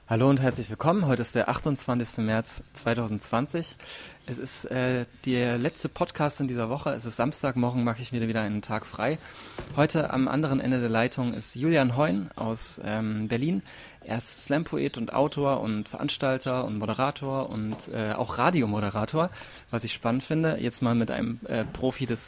Hallo und herzlich willkommen. Heute ist der 28. März 2020. Es ist der letzte Podcast in dieser Woche. Es ist Samstag, morgen mache ich mir wieder einen Tag frei. Heute am anderen Ende der Leitung ist Julian Heun aus Berlin. Er ist Slam-Poet und Autor und Veranstalter und Moderator und auch Radiomoderator, was ich spannend finde. Jetzt mal mit einem Profi des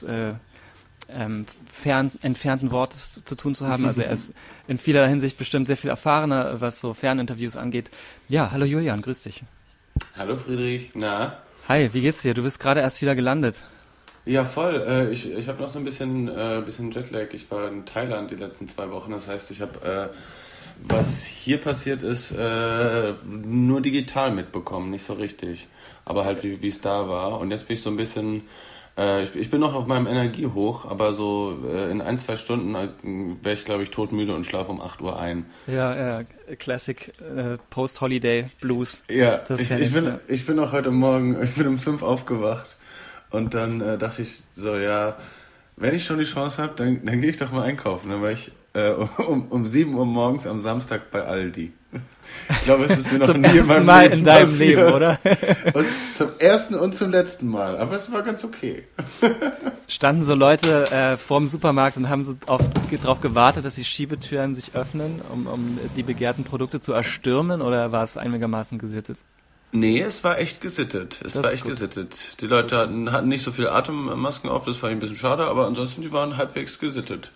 entfernten Wortes zu tun zu haben. Also er ist in vieler Hinsicht bestimmt sehr viel erfahrener, was so Ferninterviews angeht. Ja, hallo Julian, grüß dich. Hallo Friedrich, na? Hi, wie geht's dir? Du bist gerade erst wieder gelandet. Ja, voll. Ich habe noch so ein bisschen Jetlag. Ich war in Thailand die letzten 2 Wochen. Das heißt, ich habe, was hier passiert ist, nur digital mitbekommen, nicht so richtig. Aber halt, wie es da war. Und jetzt bin ich so ein bisschen... Ich bin noch auf meinem Energiehoch, aber so in 1-2 Stunden wäre ich, glaube ich, todmüde und schlafe um 8 Uhr ein. Ja, Classic Post-Holiday Blues. Ja, ich bin auch heute Morgen, ich bin um 5 aufgewacht und dann dachte ich so, ja, wenn ich schon die Chance habe, dann gehe ich doch mal einkaufen. Dann war ich um 7 Uhr morgens am Samstag bei Aldi. Ich glaube, es ist mir noch nie in meinem Leben in deinem Leben, oder? Und zum ersten und zum letzten Mal. Aber es war ganz okay. Standen so Leute vorm Supermarkt und haben so darauf gewartet, dass die Schiebetüren sich öffnen, um die begehrten Produkte zu erstürmen, oder war es einigermaßen gesittet? Nee, es war echt gesittet. Die Leute hatten nicht so viele Atemmasken auf, das fand ich ein bisschen schade, aber ansonsten, die waren halbwegs gesittet.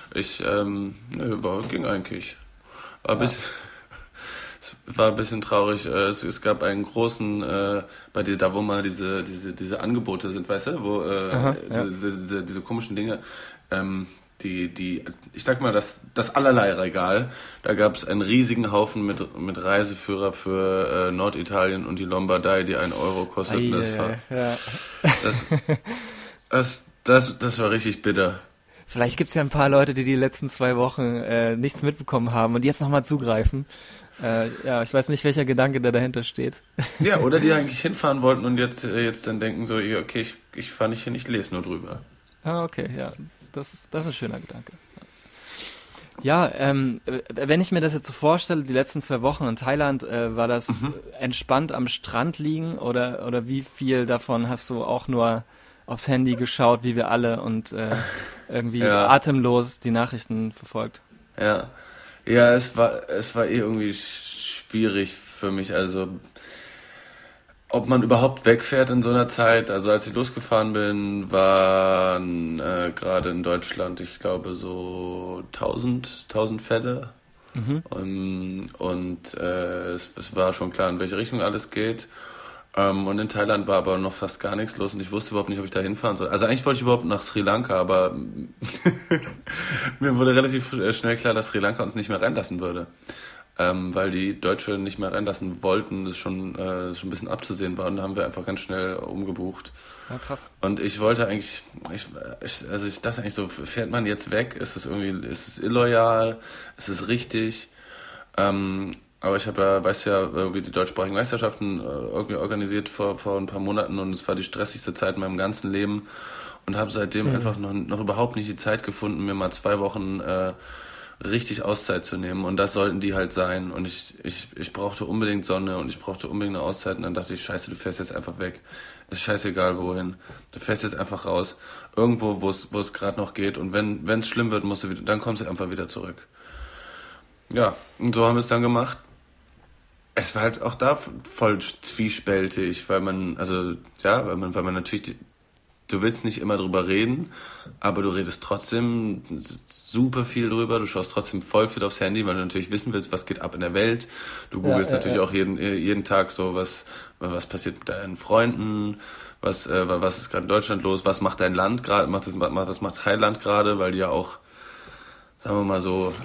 Ging eigentlich. Es war ein bisschen traurig. Es gab einen großen, da wo mal diese Angebote sind, weißt du, wo diese komischen Dinge, ich sag mal, das Allerlei-Regal, da gab es einen riesigen Haufen mit Reiseführer für Norditalien und die Lombardei, die 1 Euro kosteten. Das war richtig bitter. Vielleicht gibt es ja ein paar Leute, die letzten 2 Wochen nichts mitbekommen haben und jetzt nochmal zugreifen. Ich weiß nicht, welcher Gedanke da dahinter steht. Ja, oder die eigentlich hinfahren wollten und jetzt dann denken so, okay, ich fahre nicht hin, ich lese nur drüber. Ah, okay, ja, das ist ein schöner Gedanke. Ja, wenn ich mir das jetzt so vorstelle, die letzten 2 Wochen in Thailand, war das entspannt am Strand liegen oder wie viel davon hast du auch nur aufs Handy geschaut, wie wir alle, und irgendwie atemlos die Nachrichten verfolgt? Ja, es war irgendwie schwierig für mich, also ob man überhaupt wegfährt in so einer Zeit. Also als ich losgefahren bin, waren gerade in Deutschland, ich glaube, so 1000 Fälle. Es war schon klar, in welche Richtung alles geht. Und in Thailand war aber noch fast gar nichts los und ich wusste überhaupt nicht, ob ich da hinfahren soll. Also eigentlich wollte ich überhaupt nach Sri Lanka, aber mir wurde relativ schnell klar, dass Sri Lanka uns nicht mehr reinlassen würde. Weil die Deutsche nicht mehr reinlassen wollten, das schon ein bisschen abzusehen war, und da haben wir einfach ganz schnell umgebucht. Ja, krass. Und ich wollte eigentlich, ich dachte eigentlich so, fährt man jetzt weg? Ist es illoyal? Ist es richtig? Aber ich habe weißt du ja, irgendwie die deutschsprachigen Meisterschaften irgendwie organisiert vor ein paar Monaten, und es war die stressigste Zeit in meinem ganzen Leben, und habe seitdem einfach noch überhaupt nicht die Zeit gefunden, mir mal 2 Wochen richtig Auszeit zu nehmen, und das sollten die halt sein, und ich brauchte unbedingt Sonne und ich brauchte unbedingt eine Auszeit, und dann dachte ich, scheiße, du fährst jetzt einfach weg. Ist scheißegal wohin. Du fährst jetzt einfach raus. Irgendwo, wo es gerade noch geht, und wenn es schlimm wird, dann kommst du einfach wieder zurück. Ja, und so haben wir es dann gemacht. Es war halt auch da voll zwiespältig, weil man natürlich, du willst nicht immer drüber reden, aber du redest trotzdem super viel drüber, du schaust trotzdem voll viel aufs Handy, weil du natürlich wissen willst, was geht ab in der Welt. Du googelst natürlich auch jeden Tag so, was passiert mit deinen Freunden, was ist gerade in Deutschland los, was macht dein Land gerade, was macht Thailand gerade, weil die ja auch, sagen wir mal so,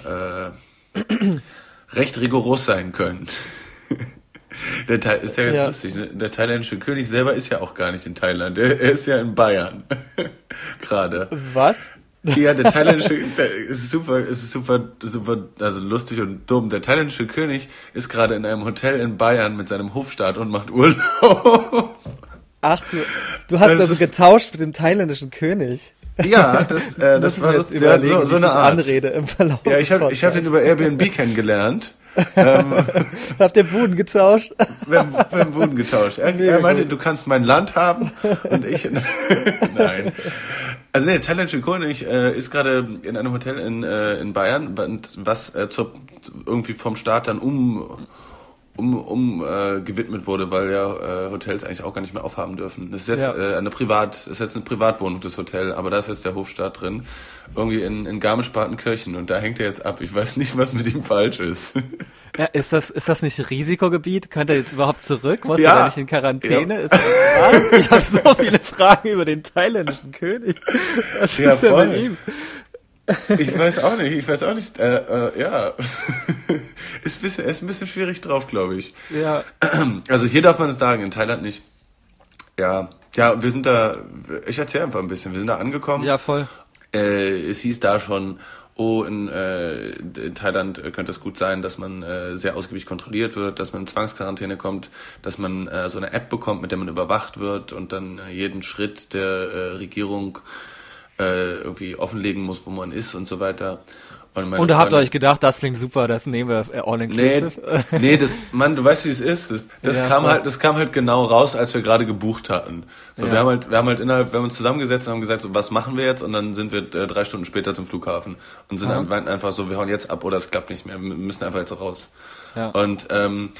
recht rigoros sein können. Ist ja ganz lustig, ne? Der thailändische König selber ist ja auch gar nicht in Thailand. Er ist ja in Bayern. Gerade. Was? Ja, der thailändische, ist super, also lustig und dumm. Der thailändische König ist gerade in einem Hotel in Bayern mit seinem Hofstaat und macht Urlaub. Ach, du hast also getauscht mit dem thailändischen König. Ja, das war so eine Art. Anrede im Verlauf. Ja, ich hab den über Airbnb kennengelernt. Habt ihr Buden getauscht? Wir haben Buden getauscht. Er meinte, du kannst mein Land haben und ich... Nein. Also nee, thailändische König ist gerade in einem Hotel in Bayern, was irgendwie vom Staat dann gewidmet wurde, weil ja Hotels eigentlich auch gar nicht mehr aufhaben dürfen. Das ist jetzt eine Privatwohnung, das Hotel, aber da ist jetzt der Hofstaat drin, irgendwie in Garmisch-Partenkirchen, und da hängt er jetzt ab. Ich weiß nicht, was mit ihm falsch ist. Ja, ist das nicht Risikogebiet? Könnte er jetzt überhaupt zurück? Muss er nicht in Quarantäne? Ja. Was? Ich habe so viele Fragen über den thailändischen König. Was ist denn mit ihm? Ich weiß auch nicht, ja. Ist ein bisschen schwierig drauf, glaube ich. Ja. Also hier darf man es sagen, in Thailand nicht. Ja, wir sind da, ich erzähle einfach ein bisschen, wir sind da angekommen. Ja, voll. Es hieß da schon, in Thailand könnte es gut sein, dass man sehr ausgiebig kontrolliert wird, dass man in Zwangsquarantäne kommt, dass man so eine App bekommt, mit der man überwacht wird und dann jeden Schritt der Regierung irgendwie offenlegen muss, wo man ist und so weiter. Und da habt ihr euch gedacht, das klingt super, das nehmen wir all inclusive? Nee, du weißt, wie es ist. Das kam halt genau raus, als wir gerade gebucht hatten. So, wir haben uns zusammengesetzt und haben gesagt, so, was machen wir jetzt? Und dann sind wir 3 Stunden später zum Flughafen und sind einfach so, wir hauen jetzt ab oder es klappt nicht mehr, wir müssen einfach jetzt raus. Ja. Und,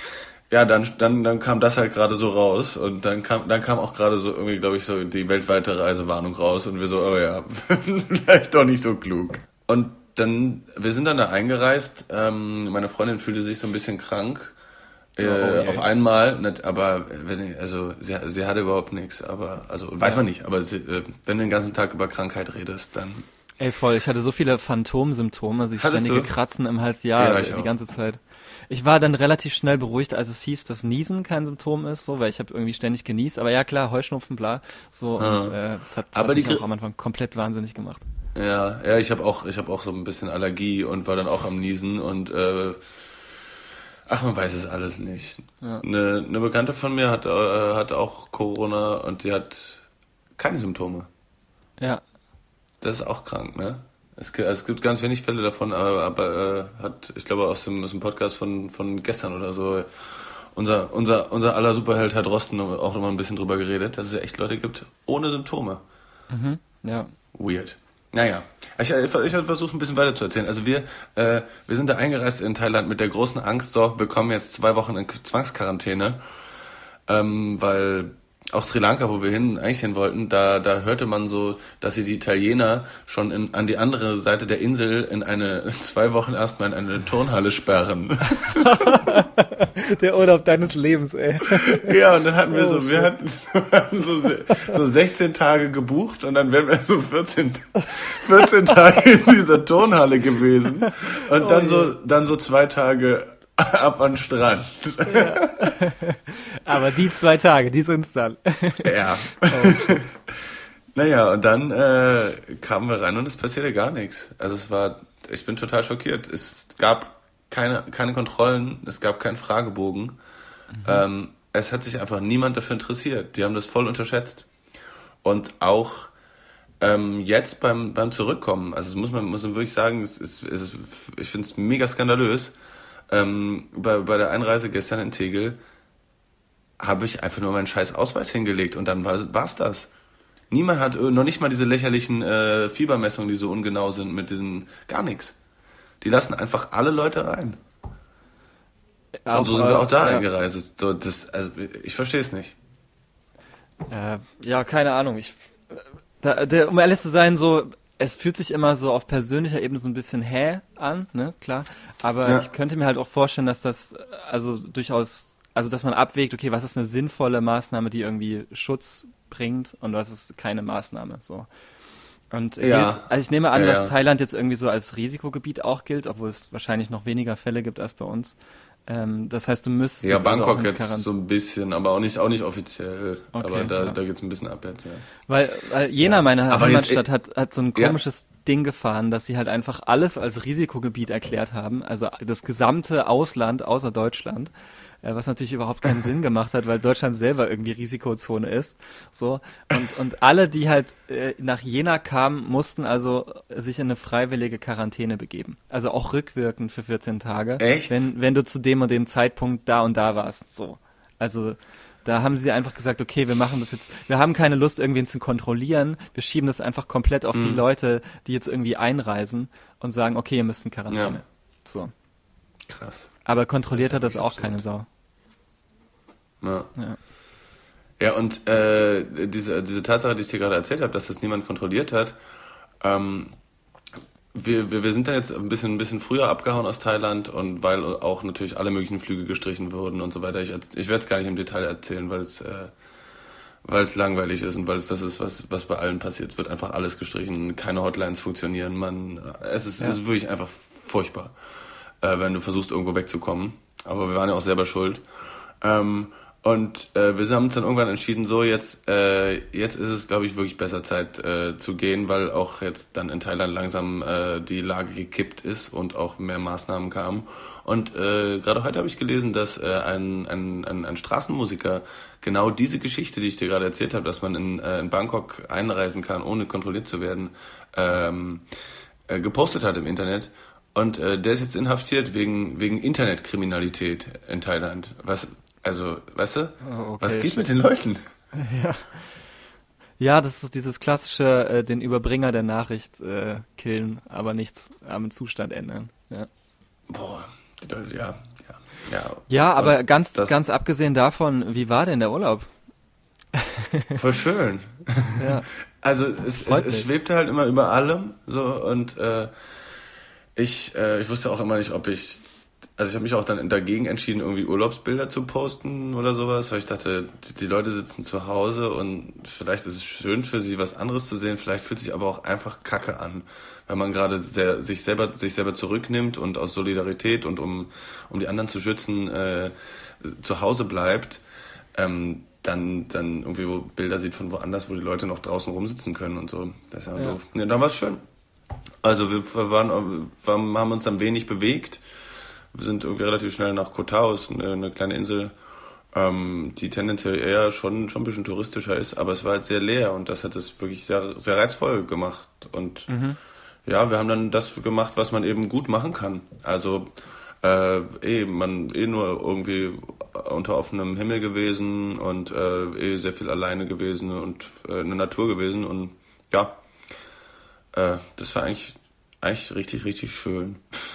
dann kam das halt gerade so raus und dann kam auch gerade so irgendwie, glaube ich, so die weltweite Reisewarnung raus und wir so, oh ja, vielleicht doch nicht so klug. Und wir sind dann da eingereist, meine Freundin fühlte sich so ein bisschen krank, auf einmal, nicht, aber sie hatte überhaupt nichts, aber, weiß man nicht, aber wenn du den ganzen Tag über Krankheit redest, dann... Ey, voll, ich hatte so viele Phantomsymptome, also ständige Kratzen im Hals, die ganze Zeit. Ich war dann relativ schnell beruhigt, als es hieß, dass Niesen kein Symptom ist, so, weil ich habe irgendwie ständig genießt, aber ja klar, Heuschnupfen, bla, so, und das hat mich auch am Anfang komplett wahnsinnig gemacht. Ja, ich habe auch so ein bisschen Allergie und war dann auch am Niesen und man weiß es alles nicht. Ja. Eine Bekannte von mir hat auch Corona und die hat keine Symptome. Ja. Das ist auch krank, ne? Es gibt ganz wenig Fälle davon, aber ich glaube aus dem Podcast von gestern oder so, unser aller Superheld hat Rosten auch noch mal ein bisschen drüber geredet, dass es ja echt Leute gibt ohne Symptome. Mhm, ja. Weird. Naja, ich versuche ein bisschen weiter zu erzählen. Also wir sind da eingereist in Thailand mit der großen Angst, so, wir kommen jetzt 2 Wochen in Zwangsquarantäne, weil auch Sri Lanka, wo wir eigentlich hin wollten, da hörte man so, dass sie die Italiener schon an die andere Seite der Insel in 2 Wochen erstmal in eine Turnhalle sperren. Der Urlaub deines Lebens, ey. Ja, und dann hatten wir hatten so 16 Tage gebucht und dann wären wir so 14 Tage in dieser Turnhalle gewesen und dann so 2 Tage ab an den Strand. Ja. Aber die 2 Tage, die sind's dann. Ja. Naja, und dann kamen wir rein und es passierte gar nichts. Also ich bin total schockiert. Es gab keine Kontrollen, es gab keinen Fragebogen. Mhm. Es hat sich einfach niemand dafür interessiert. Die haben das voll unterschätzt. Und auch jetzt beim Zurückkommen, also muss man wirklich sagen, ich finde es mega skandalös. Bei der Einreise gestern in Tegel habe ich einfach nur meinen scheiß Ausweis hingelegt und dann war's das. Niemand hat noch nicht mal diese lächerlichen Fiebermessungen, die so ungenau sind mit diesen, gar nichts. Die lassen einfach alle Leute rein. Und so sind wir auch da eingereist. So, ich verstehe es nicht. Ja, keine Ahnung. Um ehrlich zu sein, so, es fühlt sich immer so auf persönlicher Ebene so ein bisschen an, ne, klar. Aber ich könnte mir halt auch vorstellen, dass das durchaus, dass man abwägt, okay, was ist eine sinnvolle Maßnahme, die irgendwie Schutz bringt und was ist keine Maßnahme, so. Und ich nehme an, dass Thailand jetzt irgendwie so als Risikogebiet auch gilt, obwohl es wahrscheinlich noch weniger Fälle gibt als bei uns. Das heißt, du müsstest jetzt Bangkok jetzt so ein bisschen, aber auch nicht offiziell. Okay, aber da geht's ein bisschen ab jetzt, ja. Weil Jena, meine Heimatstadt, hat so ein komisches Ding gefahren, dass sie halt einfach alles als Risikogebiet erklärt haben, also das gesamte Ausland außer Deutschland. was natürlich überhaupt keinen Sinn gemacht hat, weil Deutschland selber irgendwie Risikozone ist. So. Und alle, die halt nach Jena kamen, mussten also sich in eine freiwillige Quarantäne begeben. Also auch rückwirkend für 14 Tage. Echt? Wenn du zu dem und dem Zeitpunkt da und da warst. So. Also da haben sie einfach gesagt, okay, wir machen das jetzt, wir haben keine Lust, irgendwen zu kontrollieren, wir schieben das einfach komplett auf die Leute, die jetzt irgendwie einreisen und sagen, okay, ihr müsst in Quarantäne. Ja. So. Krass. Aber kontrolliert hat Das ist das auch absurd. keine Sau. Ja. Ja. Ja, und diese Tatsache, die ich dir gerade erzählt habe, dass das niemand kontrolliert hat, wir sind dann jetzt ein bisschen früher abgehauen aus Thailand und weil auch natürlich alle möglichen Flüge gestrichen wurden und so weiter. Ich werde es gar nicht im Detail erzählen, weil es langweilig ist und weil es das ist, was bei allen passiert. Es wird einfach alles gestrichen, keine Hotlines funktionieren. Es ist wirklich einfach furchtbar, wenn du versuchst, irgendwo wegzukommen. Aber wir waren ja auch selber schuld. Und wir haben uns dann irgendwann entschieden, so jetzt ist es, glaube ich, wirklich besser Zeit zu gehen, weil auch jetzt dann in Thailand langsam die Lage gekippt ist und auch mehr Maßnahmen kamen. Und gerade heute habe ich gelesen, dass ein Straßenmusiker genau diese Geschichte, die ich dir gerade erzählt habe, dass man in Bangkok einreisen kann, ohne kontrolliert zu werden, gepostet hat im Internet. Und der ist jetzt inhaftiert wegen Internetkriminalität in Thailand. Also, weißt du, Oh, okay, was geht shit. mit den Leuten? Ja, das ist dieses klassische, den Überbringer der Nachricht killen, aber nichts am Zustand ändern. Ja, Boah, die Leute, ja. ja, aber Und ganz das- abgesehen davon, wie war denn der Urlaub? Voll schön. Ja, Also Freut mich. es schwebte halt immer über allem so und ich wusste auch immer nicht, also ich habe mich auch dann dagegen entschieden, irgendwie Urlaubsbilder zu posten oder sowas, weil ich dachte, die Leute sitzen zu Hause und vielleicht ist es schön für sie, was anderes zu sehen, vielleicht fühlt sich aber auch einfach Kacke an, wenn man gerade sich selber zurücknimmt und aus Solidarität und um die anderen zu schützen zu Hause bleibt, dann irgendwie Bilder sieht von woanders, wo die Leute noch draußen rumsitzen können und so. Das ist ja doof. Nee, dann war es schön. Also wir haben uns dann wenig bewegt. Wir sind irgendwie relativ schnell nach Koh Tao, eine kleine Insel, die tendenziell eher schon ein bisschen touristischer ist, aber es war halt sehr leer und das hat es wirklich sehr, sehr reizvoll gemacht. Und ja, wir haben dann das gemacht, was man eben gut machen kann. Also man nur irgendwie unter offenem Himmel gewesen und sehr viel alleine gewesen und in der Natur gewesen und ja, das war eigentlich richtig, richtig schön.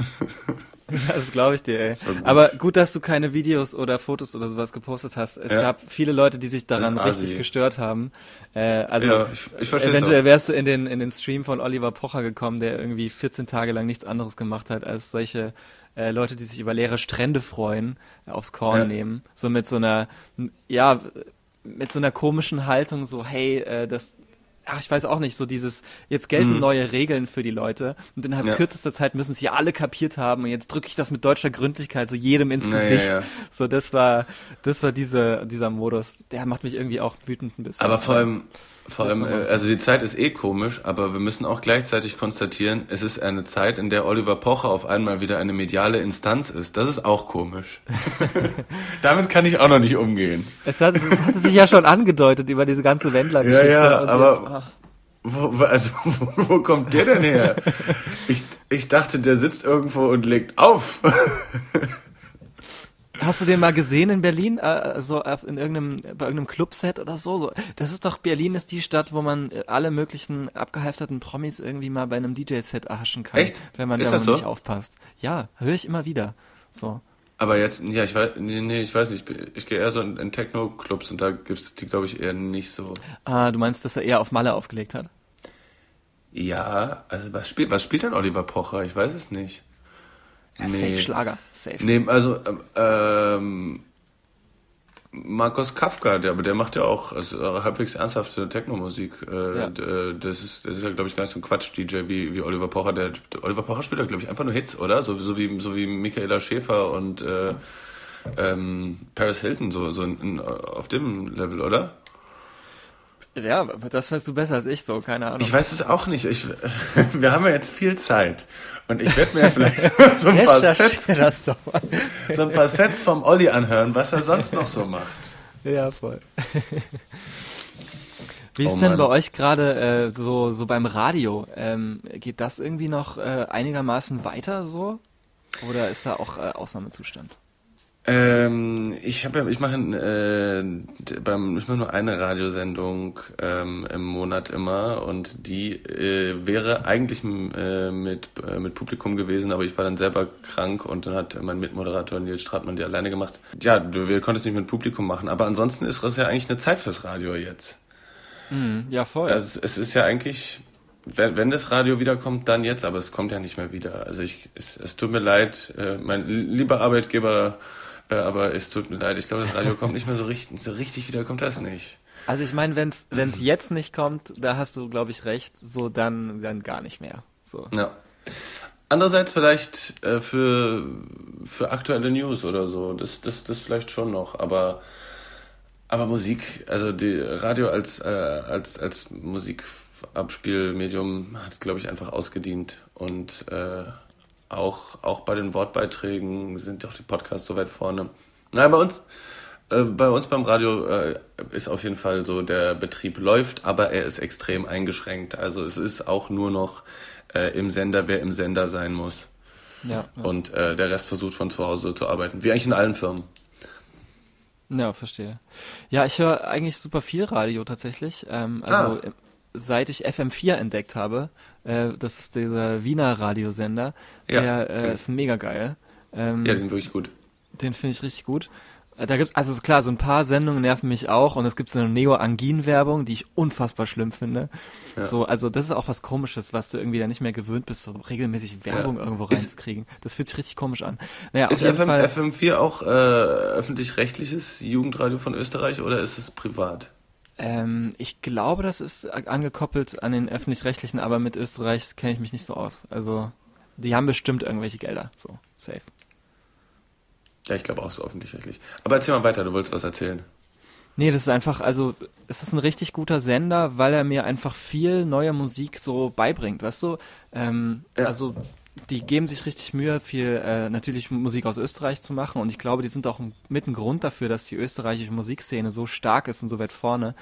das glaube ich dir, ey. war gut. Aber gut, dass du keine Videos oder Fotos oder sowas gepostet hast. Es gab viele Leute, die sich daran Das ist richtig assi. gestört haben. Also Ja, ich verstehe es eventuell auch. wärst du in den Stream von Oliver Pocher gekommen, der irgendwie 14 Tage lang nichts anderes gemacht hat, als solche Leute, die sich über leere Strände freuen, aufs Korn Ja. nehmen. So mit so einer, ja, mit so einer komischen Haltung, so, hey, ich weiß auch nicht, so dieses, jetzt gelten neue Regeln für die Leute und innerhalb kürzester Zeit müssen sie alle kapiert haben und jetzt drücke ich das mit deutscher Gründlichkeit so jedem ins Gesicht. Ja. So, das war dieser Modus, der macht mich irgendwie auch wütend ein bisschen. Aber vor allem, noch mal was also die Zeit ist komisch, aber wir müssen auch gleichzeitig konstatieren, es ist eine Zeit, in der Oliver Pocher auf einmal wieder eine mediale Instanz ist. Das ist auch komisch. Damit kann ich auch noch nicht umgehen. Es hatte sich ja schon angedeutet über diese ganze Wendler-Geschichte. Ja, und aber wo kommt der denn her? Ich dachte, der sitzt irgendwo und legt auf. Hast du den mal gesehen in Berlin? Bei irgendeinem Clubset oder so? Das ist doch, Berlin ist die Stadt, wo man alle möglichen abgehalfterten Promis irgendwie mal bei einem DJ-Set erhaschen kann. Echt? Wenn man Ist da das nicht so? aufpasst. Ja, höre ich immer wieder. So. Aber jetzt, ja, ich weiß nicht. Ich gehe eher so in Techno-Clubs und da gibt's die, glaube ich, eher nicht so. Du meinst, dass er eher auf Malle aufgelegt hat? Ja, also was spielt denn Oliver Pocher? Ich weiß es nicht. Ja, Safe Schlager. Safe. Nee, also Markus Kafka, der macht ja auch halbwegs ernsthafte Techno-Musik. Das ist ja, glaube ich, gar nicht so ein Quatsch-DJ wie Oliver Pocher. Oliver Pocher spielt ja, glaube ich, einfach nur Hits, oder? So wie Michaela Schäfer und Paris Hilton, auf dem Level, oder? Ja, das weißt du besser als ich, so, keine Ahnung. Ich weiß es auch nicht. Wir haben ja jetzt viel Zeit. Und ich werde mir vielleicht so ein paar Sets vom Olli anhören, was er sonst noch so macht. Ja, voll. Wie ist denn bei euch gerade so beim Radio? Geht das irgendwie noch einigermaßen weiter so? Oder ist da auch Ausnahmezustand? Ich mache nur eine Radiosendung im Monat immer und die wäre eigentlich mit Publikum gewesen, aber ich war dann selber krank und dann hat mein Mitmoderator Nils Stratmann die alleine gemacht. Ja, wir konnten es nicht mit Publikum machen, aber ansonsten ist das ja eigentlich eine Zeit fürs Radio jetzt. Ja, voll. Also es ist ja eigentlich, wenn das Radio wiederkommt, dann jetzt, aber es kommt ja nicht mehr wieder. Also es tut mir leid, mein lieber Arbeitgeber, aber es tut mir leid, ich glaube, das Radio kommt nicht mehr so richtig wieder, kommt das nicht. Also ich meine, wenn's jetzt nicht kommt, da hast du, glaube ich, recht, so dann gar nicht mehr. So. Ja. Andererseits vielleicht für aktuelle News oder so, das vielleicht schon noch, aber Musik, also die Radio als Musikabspielmedium hat, glaube ich, einfach ausgedient und auch bei den Wortbeiträgen sind doch die Podcasts so weit vorne. Nein, bei uns beim Radio ist auf jeden Fall so, der Betrieb läuft, aber er ist extrem eingeschränkt. Also es ist auch nur noch im Sender, wer im Sender sein muss. Ja. Und der Rest versucht von zu Hause zu arbeiten, wie eigentlich in allen Firmen. Ja, verstehe. Ja, ich höre eigentlich super viel Radio tatsächlich. Seit ich FM4 entdeckt habe, das ist dieser Wiener Radiosender, der ist mega geil. Ja, die sind wirklich gut. Den finde ich richtig gut. Da gibt's, also klar, so ein paar Sendungen nerven mich auch und es gibt so eine Neo-Angin-Werbung, die ich unfassbar schlimm finde. Ja. So, also das ist auch was Komisches, was du irgendwie da nicht mehr gewöhnt bist, so regelmäßig Werbung irgendwo reinzukriegen. Das fühlt sich richtig komisch an. Naja, ist FM4 auch öffentlich-rechtliches Jugendradio von Österreich oder ist es privat? Ich glaube, das ist angekoppelt an den öffentlich-rechtlichen, aber mit Österreich kenne ich mich nicht so aus. Also, die haben bestimmt irgendwelche Gelder, so, safe. Ja, ich glaube auch so öffentlich-rechtlich. Aber erzähl mal weiter, du wolltest was erzählen. Nee, das ist einfach, also, es ist ein richtig guter Sender, weil er mir einfach viel neue Musik so beibringt, weißt du? Also, die geben sich richtig Mühe, viel natürlich Musik aus Österreich zu machen und ich glaube, die sind auch mit ein Grund dafür, dass die österreichische Musikszene so stark ist und so weit vorne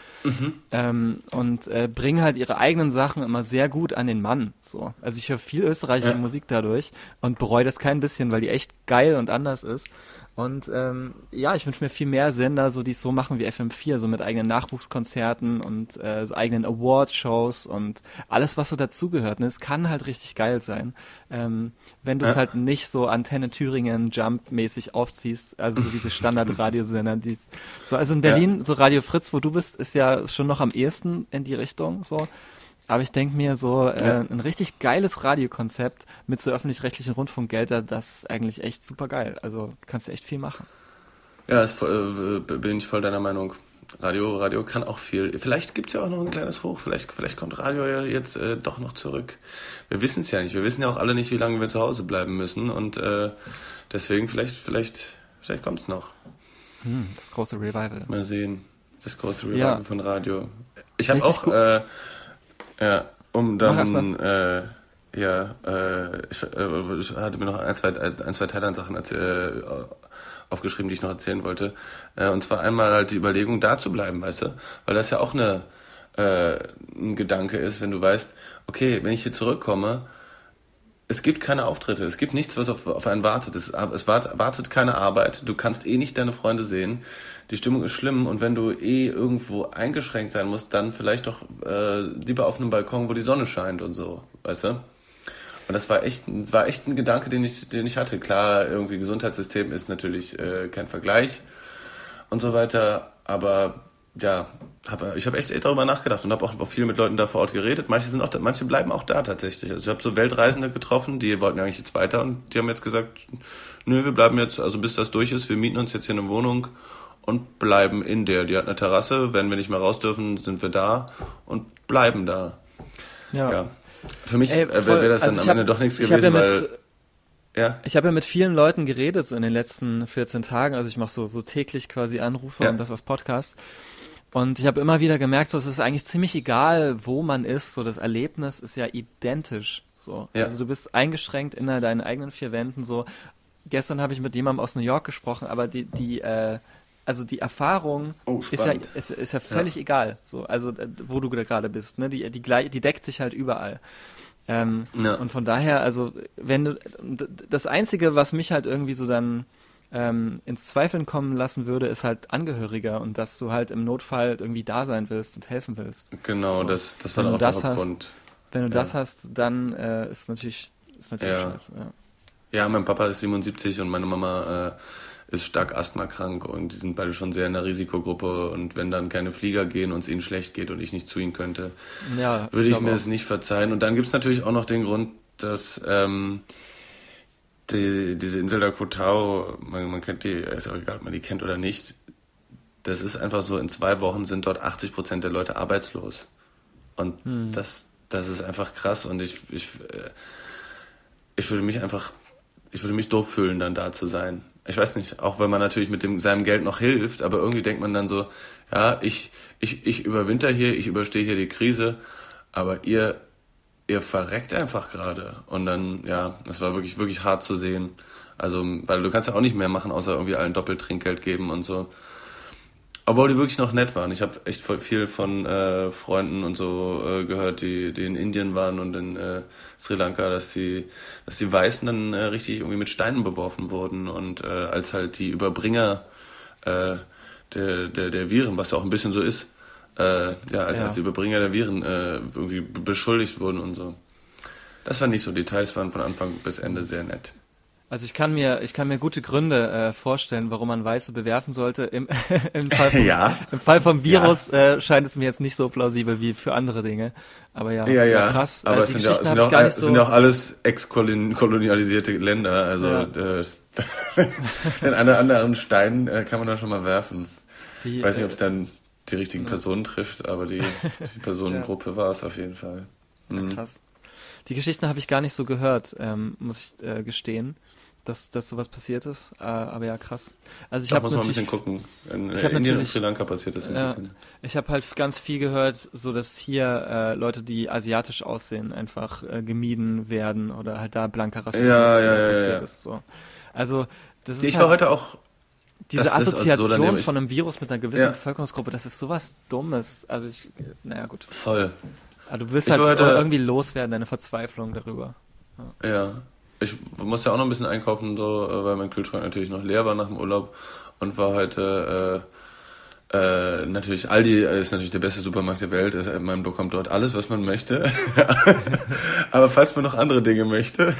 und bringen halt ihre eigenen Sachen immer sehr gut an den Mann. So. Also ich höre viel österreichische Musik dadurch und bereue das kein bisschen, weil die echt geil und anders ist. Und ich wünsche mir viel mehr Sender, so die es so machen wie FM4, so mit eigenen Nachwuchskonzerten und so eigenen Award-Shows und alles, was so dazugehört. Ne? Es kann halt richtig geil sein, wenn du es halt nicht so Antenne Thüringen Jump-mäßig aufziehst, also so diese Standard-Radiosender. Also in Berlin, so Radio Fritz, wo du bist, ist ja schon noch am ehesten in die Richtung so. Aber ich denke mir so, ein richtig geiles Radiokonzept mit so öffentlich-rechtlichen Rundfunkgeldern, das ist eigentlich echt super geil. Also kannst du echt viel machen. Ja, bin ich voll deiner Meinung. Radio kann auch viel. Vielleicht gibt's ja auch noch ein kleines Hoch. Vielleicht kommt Radio ja jetzt doch noch zurück. Wir wissen es ja nicht. Wir wissen ja auch alle nicht, wie lange wir zu Hause bleiben müssen. Und deswegen vielleicht kommt's noch. Das große Revival. Mal sehen. Das große Revival von Radio. Ich habe auch... ich hatte mir noch ein, zwei Thailand-Sachen aufgeschrieben, die ich noch erzählen wollte. Und zwar einmal halt die Überlegung, da zu bleiben, weißt du? Weil das ja auch ein Gedanke ist, wenn du weißt, okay, wenn ich hier zurückkomme, es gibt keine Auftritte, es gibt nichts, was auf einen wartet. Es wartet keine Arbeit, du kannst nicht deine Freunde sehen, die Stimmung ist schlimm und wenn du irgendwo eingeschränkt sein musst, dann vielleicht doch lieber auf einem Balkon, wo die Sonne scheint und so, weißt du? Und das war echt ein Gedanke, den ich hatte. Klar, irgendwie Gesundheitssystem ist natürlich kein Vergleich und so weiter, aber ja, ich habe echt darüber nachgedacht und habe auch viel mit Leuten da vor Ort geredet. Manche bleiben auch da tatsächlich. Also ich habe so Weltreisende getroffen, die wollten eigentlich jetzt weiter und die haben jetzt gesagt, nö, wir bleiben jetzt, also bis das durch ist, wir mieten uns jetzt hier eine Wohnung und bleiben in der. Die hat eine Terrasse, wenn wir nicht mehr raus dürfen, sind wir da und bleiben da. Ja. Für mich wäre das dann am Ende doch nichts gewesen, weil... Ja. Ich habe ja mit vielen Leuten geredet so in den letzten 14 Tagen, also ich mache so täglich quasi Anrufe und das als Podcast. Und ich habe immer wieder gemerkt, so, es ist eigentlich ziemlich egal, wo man ist, so das Erlebnis ist ja identisch. So. Ja. Also du bist eingeschränkt in deinen eigenen vier Wänden. So. Gestern habe ich mit jemandem aus New York gesprochen, aber also die Erfahrung spannend. ist ja völlig egal. So. Also wo du da gerade bist. Ne? Die deckt sich halt überall. Und von daher, also das Einzige, was mich halt irgendwie so dann ins Zweifeln kommen lassen würde, ist halt Angehöriger und dass du halt im Notfall irgendwie da sein willst und helfen willst. Genau, so. das war auch der Hauptgrund. Wenn du das hast, dann ist natürlich scheiße. Ja, mein Papa ist 77 und meine Mama ist stark asthmakrank und die sind beide schon sehr in der Risikogruppe und wenn dann keine Flieger gehen und es ihnen schlecht geht und ich nicht zu ihnen könnte, würde ich mir das nicht verzeihen. Und dann gibt es natürlich auch noch den Grund, dass diese Insel der Koh Tao, man kennt die, ist auch egal, ob man die kennt oder nicht, das ist einfach so, in 2 Wochen sind dort 80% der Leute arbeitslos. Und das ist einfach krass und ich würde mich doof fühlen, dann da zu sein. Ich weiß nicht, auch wenn man natürlich mit seinem Geld noch hilft, aber irgendwie denkt man dann so, ja, ich überwinter hier, ich überstehe hier die Krise, aber ihr verreckt einfach gerade. Und dann, ja, das war wirklich, wirklich hart zu sehen. Also, weil du kannst ja auch nicht mehr machen, außer irgendwie allen Doppeltrinkgeld geben und so. Obwohl die wirklich noch nett waren. Ich habe echt viel von Freunden und so gehört, die in Indien waren und in Sri Lanka, dass die Weißen dann richtig irgendwie mit Steinen beworfen wurden und als halt die Überbringer der Viren, was ja auch ein bisschen so ist, als die Überbringer der Viren irgendwie beschuldigt wurden und so. Das waren nicht so Details, waren von Anfang bis Ende sehr nett. Also ich kann mir gute Gründe vorstellen, warum man Weiße bewerfen sollte. Im Fall vom Virus scheint es mir jetzt nicht so plausibel wie für andere Dinge. Aber krass. Aber es sind ja auch alles ex-kolonialisierte Länder. Also den einen oder anderen Stein kann man da schon mal werfen. Ich weiß nicht, ob es dann die richtigen Personen trifft, aber die Personengruppe war es auf jeden Fall. Ja, krass. Die Geschichten habe ich gar nicht so gehört, muss ich gestehen, dass sowas passiert ist. Aber ja, krass. Also ich habe muss man ein bisschen gucken. In Indien und Sri Lanka passiert das ein bisschen. Ich habe halt ganz viel gehört, so dass hier Leute, die asiatisch aussehen, einfach gemieden werden oder halt da blanker Rassismus passiert ist. So. Also das ist ich war heute auch diese Assoziation von einem Virus mit einer gewissen Bevölkerungsgruppe, das ist sowas Dummes. Also naja, gut. Voll. Aber du wirst halt irgendwie loswerden, deine Verzweiflung darüber. Ja. Ich musste ja auch noch ein bisschen einkaufen, so, weil mein Kühlschrank natürlich noch leer war nach dem Urlaub und war heute natürlich, Aldi ist natürlich der beste Supermarkt der Welt, man bekommt dort alles, was man möchte. Aber falls man noch andere Dinge möchte,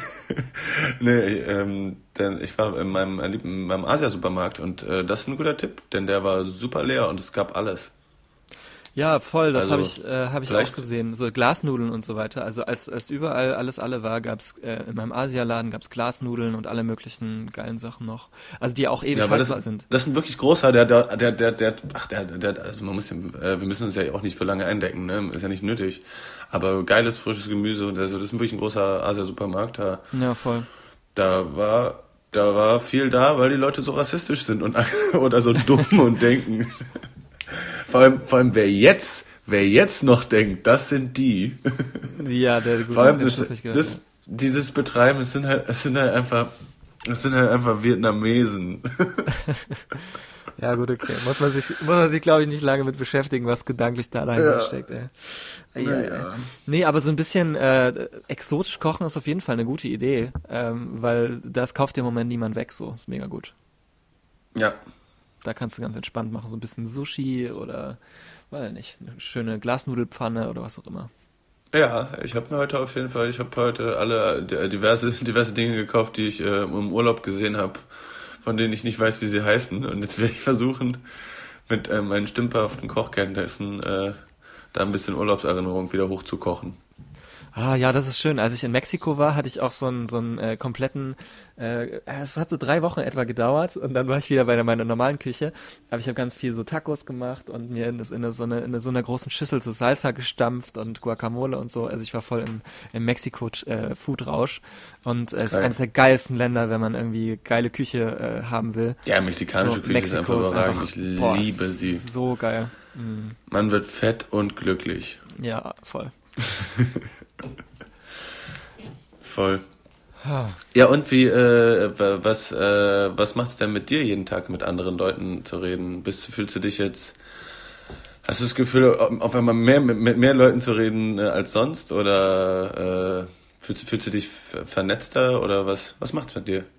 denn ich war in meinem Asia-Supermarkt und das ist ein guter Tipp, denn der war super leer und es gab alles. Ja, voll, das habe ich auch gesehen. So Glasnudeln und so weiter. Also als überall alles alle war, gab's in meinem Asialaden gab's Glasnudeln und alle möglichen geilen Sachen noch. Also die auch ewig haltbar sind. Das ist ein wirklich großer, also wir müssen uns ja auch nicht für lange eindecken, ne? Ist ja nicht nötig. Aber geiles, frisches Gemüse, also das ist wirklich ein großer Asia-Supermarkt. Ja, voll. Da war viel da, weil die Leute so rassistisch sind und oder so dumm und denken. Vor allem wer jetzt noch denkt, das sind die. Ja, der gute. Vor allem dieses Betreiben, es sind halt einfach Vietnamesen. Ja, gut, okay. Muss man sich glaube ich nicht lange mit beschäftigen, was gedanklich da dahinter steckt, ey. Ja. Nee, aber so ein bisschen exotisch kochen ist auf jeden Fall eine gute Idee, weil das kauft im Moment niemand weg, so. Ist mega gut. Ja. Da kannst du ganz entspannt machen, so ein bisschen Sushi oder, weiß nicht, eine schöne Glasnudelpfanne oder was auch immer. Ja, ich habe heute alle diverse Dinge gekauft, die ich im Urlaub gesehen habe, von denen ich nicht weiß, wie sie heißen. Und jetzt werde ich versuchen, mit meinen stümperhaften Kochkenntnissen da ein bisschen Urlaubserinnerung wieder hochzukochen. Ah ja, das ist schön. Als ich in Mexiko war, hatte ich auch so einen kompletten, es hat so 3 Wochen etwa gedauert und dann war ich wieder bei meiner normalen Küche. Aber ich habe ganz viel so Tacos gemacht und mir in so einer großen Schüssel so Salsa gestampft und Guacamole und so. Also ich war voll im Mexiko-Food-Rausch und es ist eines der geilsten Länder, wenn man irgendwie geile Küche haben will. Ja, mexikanische Küche ist einfach überragend. Ich liebe sie. So geil. Man wird fett und glücklich. Ja, voll. Voll. Ja, und was macht's denn mit dir, jeden Tag mit anderen Leuten zu reden? Fühlst du dich jetzt, hast du das Gefühl, auf einmal mit mehr Leuten zu reden als sonst? Oder fühlst du dich vernetzter oder was macht's mit dir?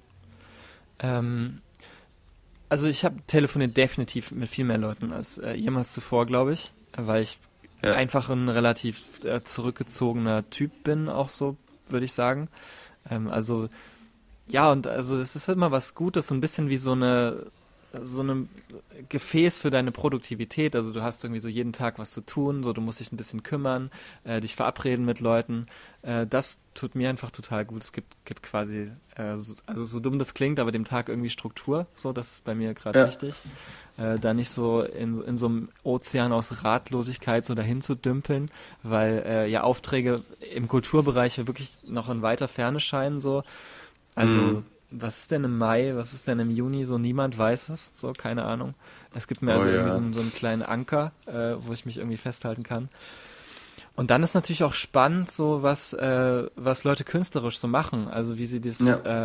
Also ich habe telefoniert definitiv mit viel mehr Leuten als jemals zuvor, glaube ich, weil ich einfach ein relativ zurückgezogener Typ bin, auch so, würde ich sagen. Also es ist immer was Gutes, so ein bisschen wie so eine Gefäß für deine Produktivität. Also du hast irgendwie so jeden Tag was zu tun, so du musst dich ein bisschen kümmern, dich verabreden mit Leuten. Das tut mir einfach total gut. Es gibt quasi, so dumm das klingt, aber dem Tag irgendwie Struktur. So, das ist bei mir gerade wichtig. Da nicht so in so einem Ozean aus Ratlosigkeit so dahin zu dümpeln, weil Aufträge im Kulturbereich wirklich noch in weiter Ferne scheinen. So. Also was ist denn im Mai, was ist denn im Juni, so niemand weiß es, so keine Ahnung. Es gibt mir irgendwie so einen kleinen Anker, wo ich mich irgendwie festhalten kann. Und dann ist natürlich auch spannend, so was Leute künstlerisch so machen, also wie sie das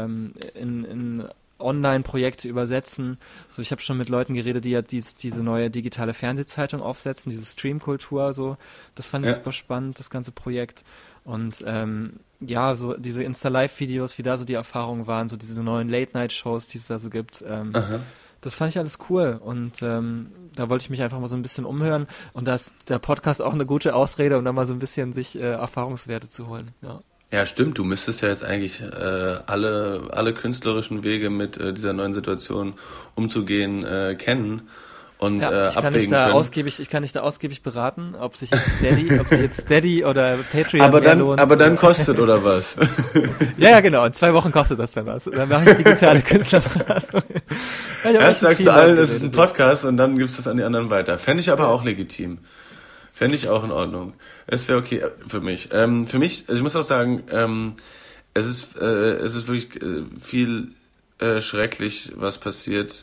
in Online-Projekte übersetzen. So, ich habe schon mit Leuten geredet, die ja diese neue digitale Fernsehzeitung aufsetzen, diese Streamkultur, so. Das fand ich super spannend, das ganze Projekt. Und so diese Insta-Live-Videos, wie da so die Erfahrungen waren, so diese neuen Late-Night-Shows, die es da so gibt. Das fand ich alles cool und da wollte ich mich einfach mal so ein bisschen umhören und da ist der Podcast auch eine gute Ausrede, um da mal so ein bisschen sich Erfahrungswerte zu holen. Ja. Ja, stimmt. Du müsstest ja jetzt eigentlich alle künstlerischen Wege mit dieser neuen Situation umzugehen kennen und abwägen können. Ich kann dich da ausgiebig beraten, ob sich jetzt Steady oder Patreon lohnt. Aber dann kostet oder was? Ja, genau. In 2 Wochen kostet das dann was. Dann mache ich digitale Künstlerberatung. Erst sagst du allen, es ist ein Podcast und dann gibst du es an die anderen weiter. Fände ich aber auch legitim. Fände ich auch in Ordnung. Es wäre okay für mich. Für mich, also ich muss auch sagen, es ist wirklich viel schrecklich, was passiert.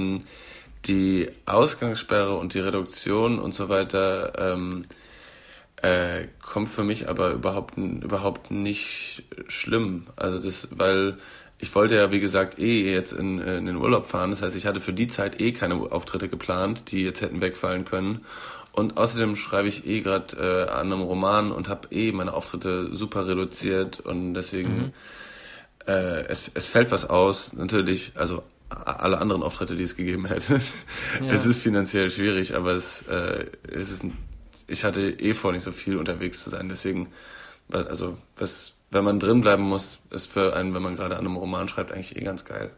Die Ausgangssperre und die Reduktion und so weiter kommt für mich aber überhaupt nicht schlimm. Also weil ich wollte ja, wie gesagt, jetzt in den Urlaub fahren. Das heißt, ich hatte für die Zeit keine Auftritte geplant, die jetzt hätten wegfallen können. Und außerdem schreibe ich gerade an einem Roman und habe meine Auftritte super reduziert und deswegen es fällt was aus, natürlich, also alle anderen Auftritte, die es gegeben hätte. Ja. Es ist finanziell schwierig, aber ich hatte vor, nicht so viel unterwegs zu sein, deswegen, also wenn man drin bleiben muss, ist für einen, wenn man gerade an einem Roman schreibt, eigentlich ganz geil.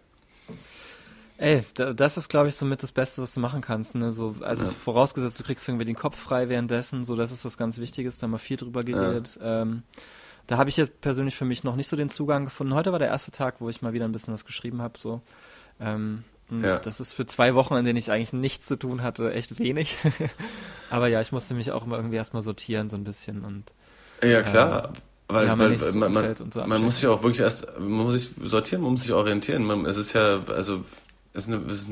Ey, das ist, glaube ich, somit das Beste, was du machen kannst. Ne? Vorausgesetzt, du kriegst irgendwie den Kopf frei währenddessen, so, das ist was ganz Wichtiges, da haben wir viel drüber geredet. Da habe ich jetzt persönlich für mich noch nicht so den Zugang gefunden. Heute war der erste Tag, wo ich mal wieder ein bisschen was geschrieben habe. So. Das ist für 2 Wochen, in denen ich eigentlich nichts zu tun hatte, echt wenig. Aber ja, ich musste mich auch immer irgendwie erstmal sortieren, so ein bisschen. Und, ja, klar. Weil man muss sich auch wirklich man muss sich sortieren, man muss sich orientieren. Es ist ja, also es ist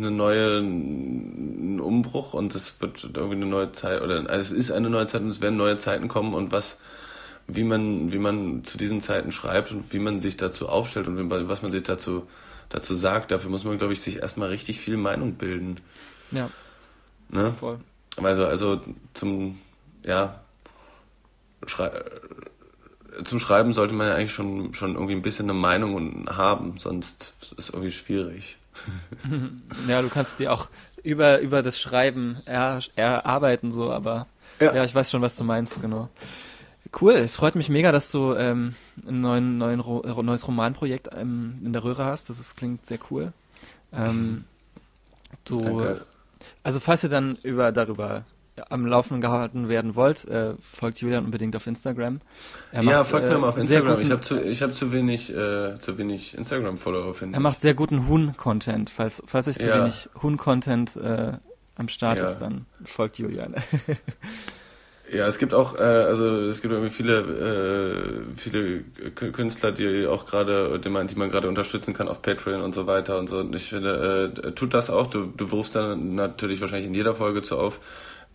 ein Umbruch und es wird irgendwie eine neue Zeit, also es ist eine neue Zeit und es werden neue Zeiten kommen und wie man zu diesen Zeiten schreibt und wie man sich dazu aufstellt und was man sich dazu sagt, dafür muss man, glaube ich, sich erstmal richtig viel Meinung bilden. Ja. Ne? Voll. Also zum Schreiben sollte man ja eigentlich schon irgendwie ein bisschen eine Meinung haben, sonst ist es irgendwie schwierig. Ja, du kannst dir auch über das Schreiben erarbeiten, so, aber ja, ich weiß schon, was du meinst, genau. Cool, es freut mich mega, dass du ein neues Romanprojekt in der Röhre hast. Das klingt sehr cool. Danke. Also falls ihr dann darüber am Laufenden gehalten werden wollt, folgt Julian unbedingt auf Instagram. Folgt mir mal auf Instagram. Ich hab zu wenig Instagram-Follower, finde ich. Er macht sehr guten Huhn-Content. Falls euch zu wenig Huhn-Content am Start ist, dann folgt Julian. Ja, es gibt auch, irgendwie viele Künstler, die auch gerade, die man gerade unterstützen kann auf Patreon und so weiter und so. Und ich finde, tut das auch. Du rufst dann natürlich wahrscheinlich in jeder Folge auf.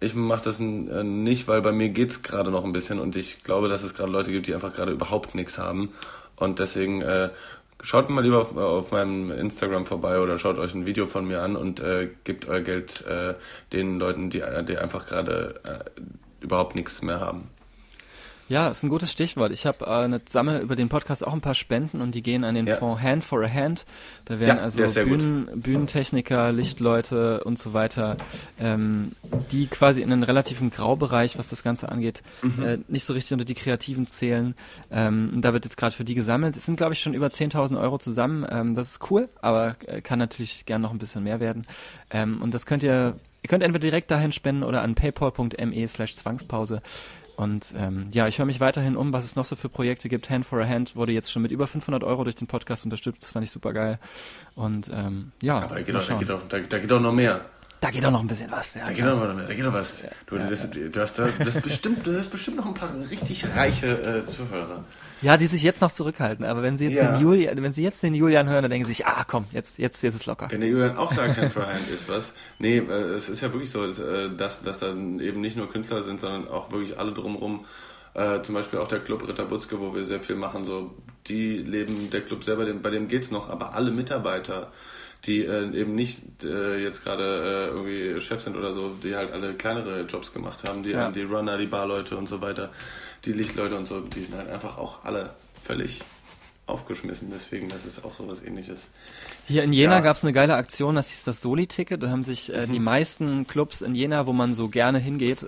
ich mache das nicht, weil bei mir geht's gerade noch ein bisschen und ich glaube, dass es gerade Leute gibt, die einfach gerade überhaupt nichts haben. Und deswegen schaut mal lieber auf meinem Instagram vorbei oder schaut euch ein Video von mir an und gebt euer Geld den Leuten, die einfach gerade überhaupt nichts mehr haben. Ja, ist ein gutes Stichwort. Ich habe sammle über den Podcast auch ein paar Spenden und die gehen an den Fonds Hand for a Hand. Da werden Bühnentechniker, Lichtleute und so weiter, die quasi in einen relativen Graubereich, was das Ganze angeht, nicht so richtig unter die Kreativen zählen. Da wird jetzt gerade für die gesammelt. Es sind, glaube ich, schon über 10.000 Euro zusammen. Das ist cool, aber kann natürlich gern noch ein bisschen mehr werden. Und das könnt ihr könnt entweder direkt dahin spenden oder an paypal.me/Zwangspause. Und ich höre mich weiterhin um, was es noch so für Projekte gibt. Hand for a Hand wurde jetzt schon mit über 500 Euro durch den Podcast unterstützt. Das fand ich super geil. Und aber da geht doch noch mehr. Da geht doch noch ein bisschen was. Ja, da geht doch was. Ja, du hast bestimmt noch ein paar richtig reiche Zuhörer. Ja, die sich jetzt noch zurückhalten. Aber wenn sie jetzt den Julian hören, dann denken sie sich, komm, jetzt ist es locker. Wenn der Julian auch sagt, Hand for Hand ist was. Nee, es ist ja wirklich so, dass dann eben nicht nur Künstler sind, sondern auch wirklich alle drumherum. Zum Beispiel auch der Club Ritter Butzke, wo wir sehr viel machen. So, die leben, der Club selber, bei dem geht's noch, aber alle Mitarbeiter, die eben nicht jetzt gerade irgendwie Chef sind oder so, die halt alle kleinere Jobs gemacht haben, die Runner, die Barleute und so weiter, die Lichtleute und so, die sind halt einfach auch alle völlig aufgeschmissen, deswegen, das ist auch so was Ähnliches. Hier in Jena gab es eine geile Aktion, das hieß das Soli-Ticket, da haben sich die meisten Clubs in Jena, wo man so gerne hingeht,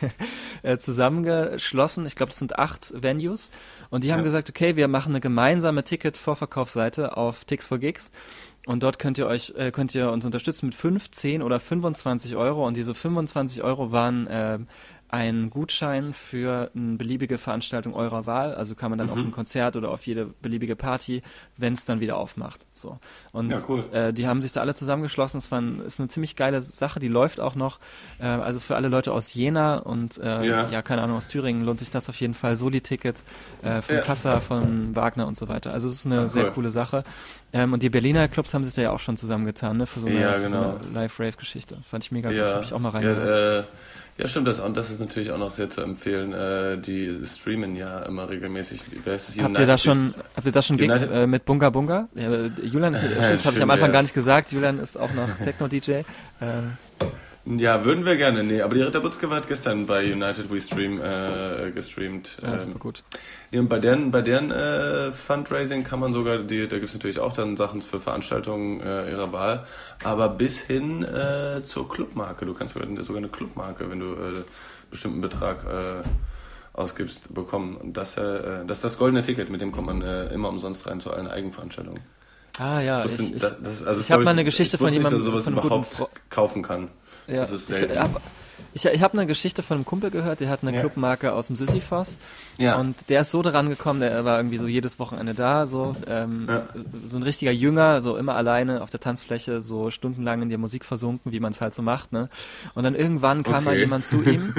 zusammengeschlossen. Ich glaube, es sind 8 Venues und die haben gesagt, okay, wir machen eine gemeinsame Ticket-Vorverkaufsseite auf Tix4Gigs. Und dort könnt ihr uns unterstützen mit 5, 10 oder 25 Euro. Und diese 25 Euro waren ein Gutschein für eine beliebige Veranstaltung eurer Wahl. Also kann man dann auf ein Konzert oder auf jede beliebige Party, wenn es dann wieder aufmacht. So. Und die haben sich da alle zusammengeschlossen. Ist eine ziemlich geile Sache. Die läuft auch noch. Also für alle Leute aus Jena und keine Ahnung, aus Thüringen lohnt sich das auf jeden Fall. Soli-Ticket von Kassa, von Wagner und so weiter. Also es ist eine sehr coole Sache. Und die Berliner Clubs haben sich da ja auch schon zusammengetan, ne? Für so eine Live-Rave-Geschichte. Fand ich mega gut. Habe ich auch mal reingehört. Ja, stimmt, und das ist natürlich auch noch sehr zu empfehlen. Die streamen ja immer regelmäßig. Habt ihr da schon Gig mit Bunga Bunga? Julian ist, stimmt, habe ich am Anfang gar nicht gesagt. Julian ist auch noch Techno-DJ. Ja, würden wir gerne. Nee, aber die Ritter Butzke hat gestern bei United We Stream gestreamt. Ja, super gut. Nee, und bei deren Fundraising kann man sogar, da gibt es natürlich auch dann Sachen für Veranstaltungen ihrer Wahl, aber bis hin zur Clubmarke. Du kannst sogar eine Clubmarke, wenn du bestimmten Betrag ausgibst, bekommen. Und das ist das goldene Ticket, mit dem kommt man immer umsonst rein zu allen Eigenveranstaltungen. Ah ja, ich habe mal eine Geschichte von jemandem, dass sowas überhaupt kaufen kann. Ja, das ist selten. Ich habe eine Geschichte von einem Kumpel gehört, der hat eine Clubmarke aus dem Sisyphos und der ist so daran gekommen, der war irgendwie so jedes Wochenende da, so ein richtiger Jünger, so immer alleine auf der Tanzfläche, so stundenlang in der Musik versunken, wie man es halt so macht, ne? Und dann irgendwann kam mal jemand zu ihm,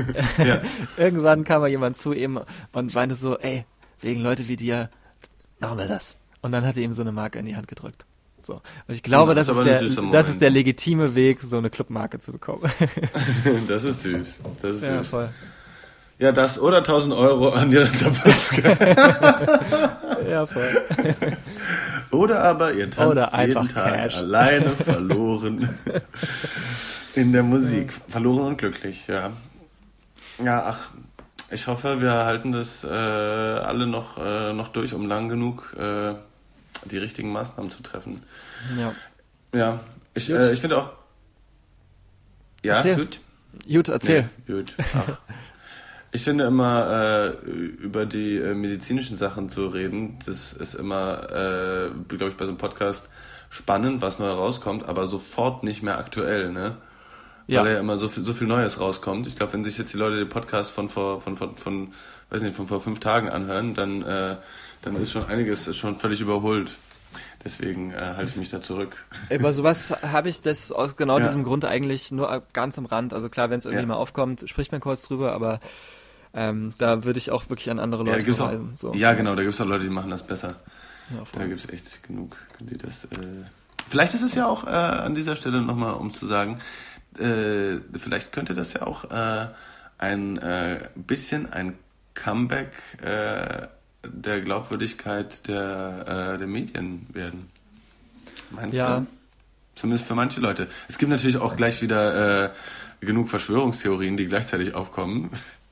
und meinte so, ey, wegen Leute wie dir machen wir das. Und dann hat er ihm so eine Marke in die Hand gedrückt. So. Und ich glaube, das ist der legitime Weg, so eine Clubmarke zu bekommen. Das ist süß. Das ist süß. Voll. Ja, das oder 1.000 Euro an die Ritter Butzke. Ja, voll. Oder aber ihr tanzt jeden Tag Cash. alleine verloren in der Musik. Verloren und glücklich, ja. Ja, ich hoffe, wir halten das alle noch durch, um lang genug die richtigen Maßnahmen zu treffen. Ja, ich finde auch... Ja, Gut, erzähl. Nee, gut. Ich finde immer, über die medizinischen Sachen zu reden, das ist immer, glaube ich, bei so einem Podcast spannend, was neu rauskommt, aber sofort nicht mehr aktuell, ne? Ja. Weil ja immer so viel Neues rauskommt. Ich glaube, wenn sich jetzt die Leute den Podcast von vor 5 Tagen anhören, dann ist schon einiges schon völlig überholt. Deswegen halte ich mich da zurück. Über sowas habe ich das aus genau diesem Grund eigentlich nur ganz am Rand. Also klar, wenn es irgendwie mal aufkommt, spricht man kurz drüber, aber da würde ich auch wirklich an andere Leute verweisen. So. Ja, genau, da gibt es auch Leute, die machen das besser. Ja, da gibt es echt genug, die das... Vielleicht ist es ja auch an dieser Stelle nochmal, um zu sagen, vielleicht könnte das ja auch ein bisschen ein Comeback der Glaubwürdigkeit der Medien werden. Meinst du? Zumindest für manche Leute. Es gibt natürlich auch gleich wieder genug Verschwörungstheorien, die gleichzeitig aufkommen.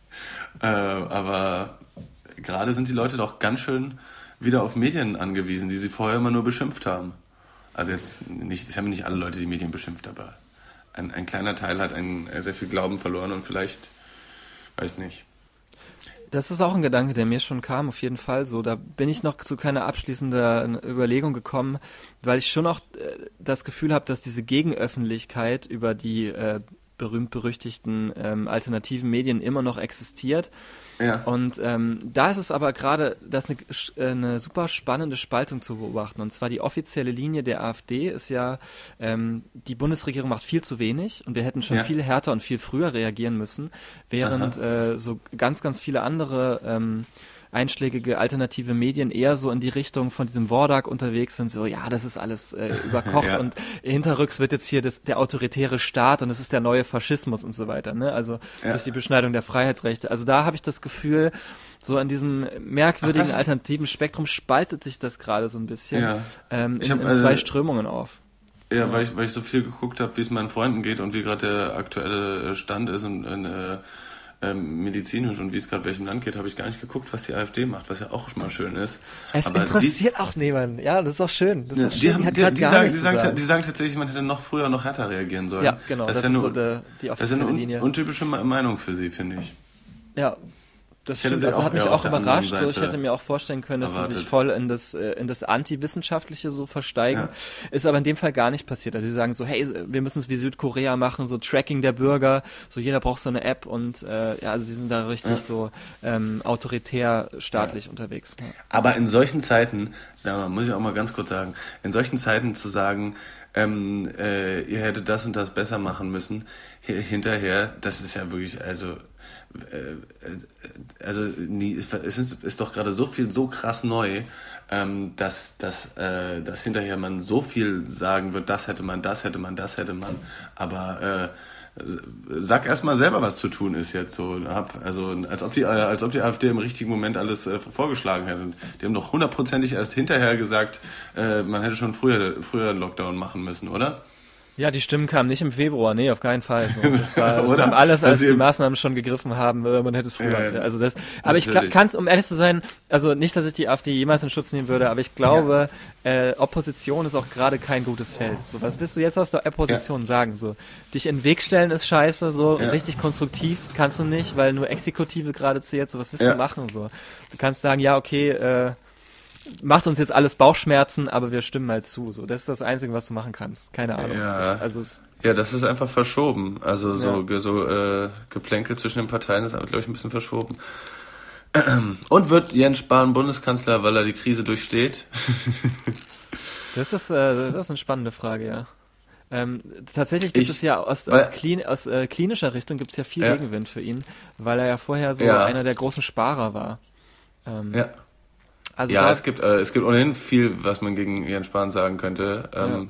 Aber gerade sind die Leute doch ganz schön wieder auf Medien angewiesen, die sie vorher immer nur beschimpft haben. Also jetzt nicht, es haben nicht alle Leute die Medien beschimpft, aber ein kleiner Teil hat sehr viel Glauben verloren und vielleicht, weiß nicht. Das ist auch ein Gedanke, der mir schon kam, auf jeden Fall so. Da bin ich noch zu keiner abschließenden Überlegung gekommen, weil ich schon auch das Gefühl habe, dass diese Gegenöffentlichkeit über die berühmt-berüchtigten alternativen Medien immer noch existiert. Ja. Und da ist es aber gerade, das ist eine super spannende Spaltung zu beobachten. Und zwar die offizielle Linie der AfD ist ja, die Bundesregierung macht viel zu wenig und wir hätten schon viel härter und viel früher reagieren müssen, während so ganz, ganz viele andere einschlägige alternative Medien eher so in die Richtung von diesem Wodak unterwegs sind, so ja, das ist alles überkocht und hinterrücks wird jetzt hier der autoritäre Staat und das ist der neue Faschismus und so weiter, ne? Also durch die Beschneidung der Freiheitsrechte. Also da habe ich das Gefühl, so an diesem merkwürdigen alternativen Spektrum spaltet sich das gerade so ein bisschen in zwei Strömungen auf. Ja, weil ich so viel geguckt habe, wie es meinen Freunden geht und wie gerade der aktuelle Stand ist und medizinisch und wie es gerade welchem Land geht, habe ich gar nicht geguckt, was die AfD macht, was ja auch schon mal schön ist. Es aber interessiert auch niemanden. Ja, das ist auch schön. Das ist auch schön. Die sagen tatsächlich, man hätte noch früher, noch härter reagieren sollen. Ja, genau. Das ist ja so die offizielle Linie. Das ist eine untypische Meinung für sie, finde ich. Ja. Das stimmt, also hat mich auch überrascht. So, ich hätte mir auch vorstellen können, dass sie sich voll in das Anti-Wissenschaftliche so versteigen. Ist aber in dem Fall gar nicht passiert. Also sie sagen so, hey, wir müssen es wie Südkorea machen, so Tracking der Bürger, so jeder braucht so eine App und also sie sind da richtig so autoritär staatlich unterwegs. Ja. Aber in solchen Zeiten, muss ich auch mal ganz kurz sagen, in solchen Zeiten zu sagen, ihr hättet das und das besser machen müssen, hinterher, das ist ja wirklich, es ist doch gerade so viel so krass neu, dass hinterher man so viel sagen wird, das hätte man, aber sag erst mal selber, was zu tun ist jetzt so. Als ob die AfD im richtigen Moment alles vorgeschlagen hätte. Die haben doch hundertprozentig erst hinterher gesagt, man hätte schon früher einen Lockdown machen müssen, oder? Ja, die Stimmen kamen nicht im Februar, nee, auf keinen Fall. So, das kam alles, als die Maßnahmen schon gegriffen haben, man hätte es früher. Also das, aber ich kann es, um ehrlich zu sein, also nicht, dass ich die AfD jemals in Schutz nehmen würde, aber ich glaube, Opposition ist auch gerade kein gutes Feld. So, was willst du jetzt aus der Opposition sagen? So, dich in den Weg stellen ist scheiße, so richtig konstruktiv kannst du nicht, weil nur Exekutive gerade zählt. So, was willst du machen? So, du kannst sagen, ja, okay, macht uns jetzt alles Bauchschmerzen, aber wir stimmen mal zu. So, das ist das Einzige, was du machen kannst. Keine Ahnung. Ja, das ist einfach verschoben. Also so Geplänkel zwischen den Parteien ist, glaube ich, ein bisschen verschoben. Und wird Jens Spahn Bundeskanzler, weil er die Krise durchsteht? Das ist eine spannende Frage, ja. Tatsächlich gibt es ja aus klinischer Richtung gibt es ja viel Gegenwind für ihn, weil er ja vorher so einer der großen Sparer war. Also es gibt ohnehin viel, was man gegen Jens Spahn sagen könnte.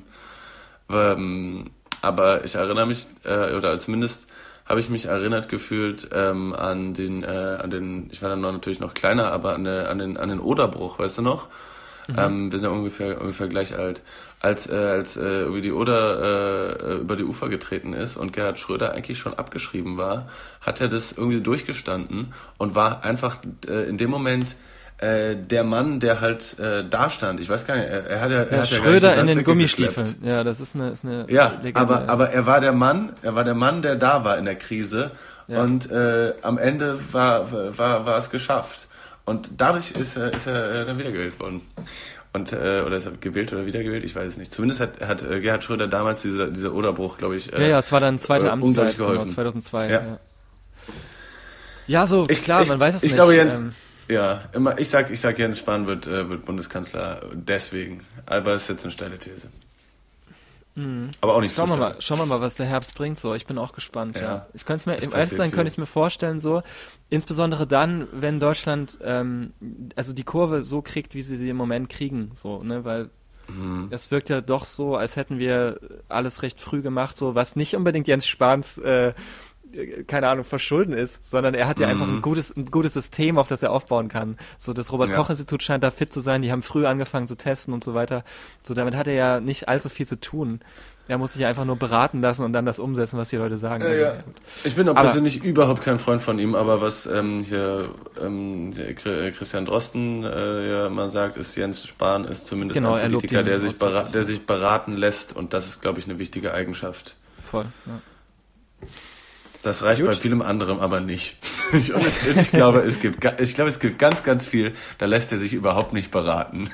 Aber ich erinnere mich, oder zumindest habe ich mich erinnert gefühlt an den, ich war dann natürlich noch kleiner, aber an den Oderbruch, weißt du noch? Wir sind ja ungefähr gleich alt. Als über die Oder über die Ufer getreten ist und Gerhard Schröder eigentlich schon abgeschrieben war, hat er das irgendwie durchgestanden und war einfach in dem Moment der Mann, der halt da stand. Ich weiß gar nicht, er hat Schröder in den Gummistiefeln. Gekleppt. Ja, das ist eine Legende. Aber er war der Mann, der da war in der Krise und am Ende war es geschafft. Und dadurch ist er dann wiedergewählt worden. Und oder ist er gewählt oder wiedergewählt? Ich weiß es nicht. Zumindest hat Gerhard Schröder damals dieser Oderbruch, glaube ich, es war dann zweite Amtszeit, genau, 2002. Ja, so klar, man weiß es nicht. Ich glaube, Jens, ich sag Jens Spahn wird Bundeskanzler deswegen. Aber es ist jetzt eine steile These. Aber auch nicht Schauen wir mal, was der Herbst bringt. So, ich bin auch gespannt. Ja. Ich könnte es mir vorstellen, so insbesondere dann, wenn Deutschland also die Kurve so kriegt, wie sie im Moment kriegen, so, ne, weil Es wirkt ja doch so, als hätten wir alles recht früh gemacht, so was nicht unbedingt Jens Spahns keine Ahnung, Verschulden ist, sondern er hat ja einfach ein gutes System, auf das er aufbauen kann. So, das Robert-Koch-Institut scheint da fit zu sein, die haben früh angefangen zu testen und so weiter. So, damit hat er ja nicht allzu viel zu tun. Er muss sich ja einfach nur beraten lassen und dann das umsetzen, was die Leute sagen. Also, ja. Ich bin auch persönlich überhaupt kein Freund von ihm, aber was hier Christian Drosten ja immer sagt, ist, Jens Spahn ist zumindest ein Politiker, der sich beraten lässt, und das ist, glaube ich, eine wichtige Eigenschaft. Voll, ja. Das reicht bei vielem anderem aber nicht. Ich glaube, es gibt ganz, ganz viel, da lässt er sich überhaupt nicht beraten.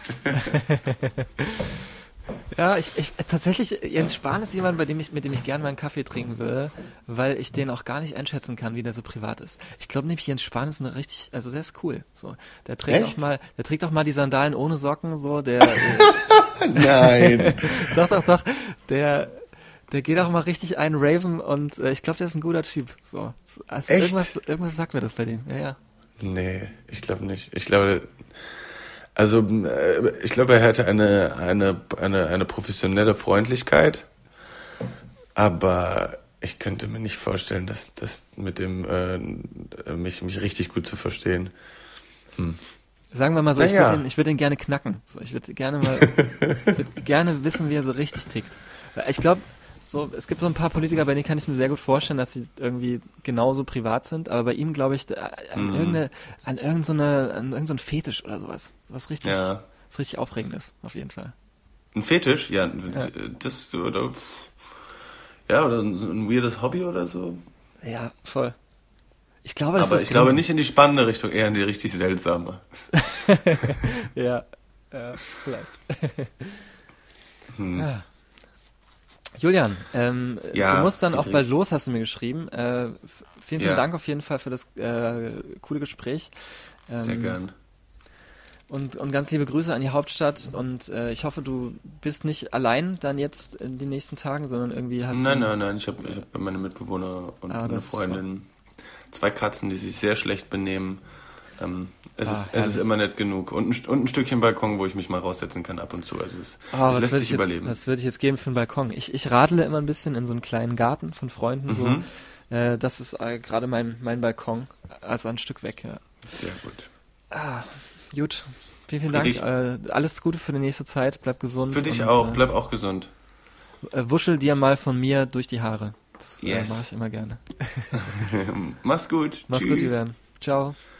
Ja, tatsächlich, Jens Spahn ist jemand, mit dem ich gerne mal einen Kaffee trinken würde, weil ich den auch gar nicht einschätzen kann, wie der so privat ist. Ich glaube nämlich, Jens Spahn ist der ist cool. So, der trägt auch mal die Sandalen ohne Socken, so, Nein. Doch, der geht auch mal richtig einen raven und ich glaube, der ist ein guter Typ. So. Also echt? Irgendwas sagt mir das bei dem. Ja. Nee, ich glaube nicht. Ich glaube, er hätte eine professionelle Freundlichkeit, aber ich könnte mir nicht vorstellen, dass das mit dem mich richtig gut zu verstehen. Sagen wir mal so, ich würde den gerne knacken. So, ich würde gerne wissen, wie er so richtig tickt. Ich glaube, so, es gibt so ein paar Politiker, bei denen kann ich mir sehr gut vorstellen, dass sie irgendwie genauso privat sind, aber bei ihm glaube ich an irgendeinen Fetisch oder sowas. Was richtig Aufregendes, auf jeden Fall. Ein Fetisch? Ja. Das oder so ein weirdes Hobby oder so. Ja, voll. Ich glaube, ich glaube nicht in die spannende Richtung, eher in die richtig seltsame. ja, vielleicht. Ja. Julian, du musst dann auch bald los, hast du mir geschrieben. Vielen Dank auf jeden Fall für das coole Gespräch. Sehr gern. Und ganz liebe Grüße an die Hauptstadt, und ich hoffe, du bist nicht allein dann jetzt in den nächsten Tagen, sondern irgendwie hast Nein, ich hab meine Mitbewohner und eine Freundin, 2 Katzen, die sich sehr schlecht benehmen. Es ist immer nett genug. Und ein Stückchen Balkon, wo ich mich mal raussetzen kann ab und zu. Also es lässt sich überleben. Was würde ich jetzt geben für einen Balkon? Ich radle immer ein bisschen in so einen kleinen Garten von Freunden. So. Das ist gerade mein Balkon. Also ein Stück weg, ja. Sehr gut. Gut. Vielen Dank. Alles Gute für die nächste Zeit. Bleib gesund. Für dich auch. Bleib auch gesund. Wuschel dir mal von mir durch die Haare. Das mache ich immer gerne. Mach's gut. Mach's gut, Julian. Ciao.